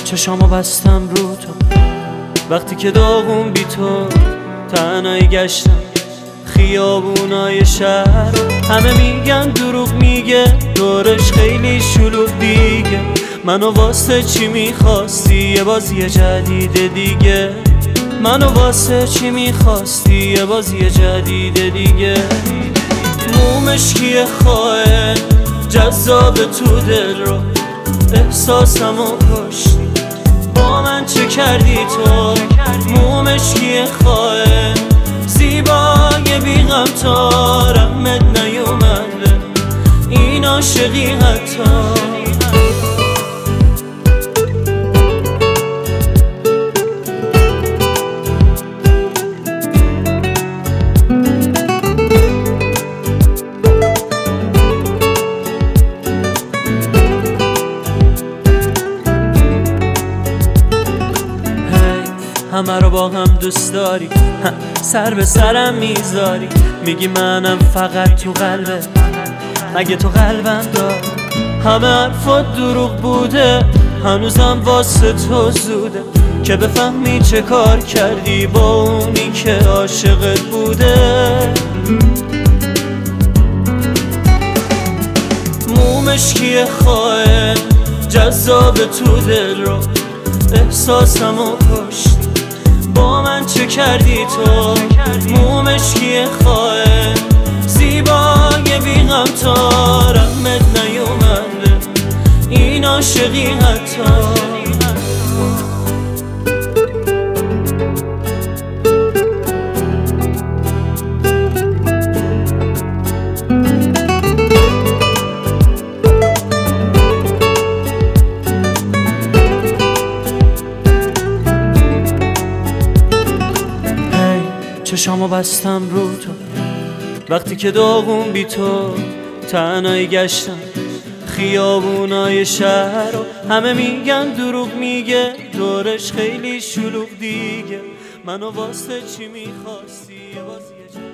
چشامو بستم رو تو وقتی که داغون بی تو تنهایی گشتم خیابونای شهر. همه میگن دروغ میگه دورش خیلی شلوغ دیگه. منو واسه چی میخواستی یه بازی جدید دیگه؟ منو واسه چی میخواستی یه بازی جدید دیگه؟ مومشکی خواهد جذاب تو دل رو احساسمو کشتی. با من چه کردی تو؟ مومشکی خواهد زیبای بیغم تا رحمت نیومده این عاشقی حتی. همه رو با هم دوست داری، سر به سرم میذاری، میگی منم فقط تو قلبه، مگه تو قلبم داری؟ همه حرفات دروغ بوده، هنوزم واسه تو زوده که بفهمی چه کار کردی با اونی که عاشقت بوده. مومشکی خواهد جذاب تو دل رو احساسمو کشتی. با من چه کردی تو؟ مومشکی خواهد زیبای بیغم تا رحمت نیومده این عاشقی حتی. چشامو بستم رو تو وقتی که داغون بی تو تنهایی گشتم خیابونای شهر. همه میگن دروغ میگه دورش خیلی شلوغ دیگه. منو واسه چی میخواستی یه بازی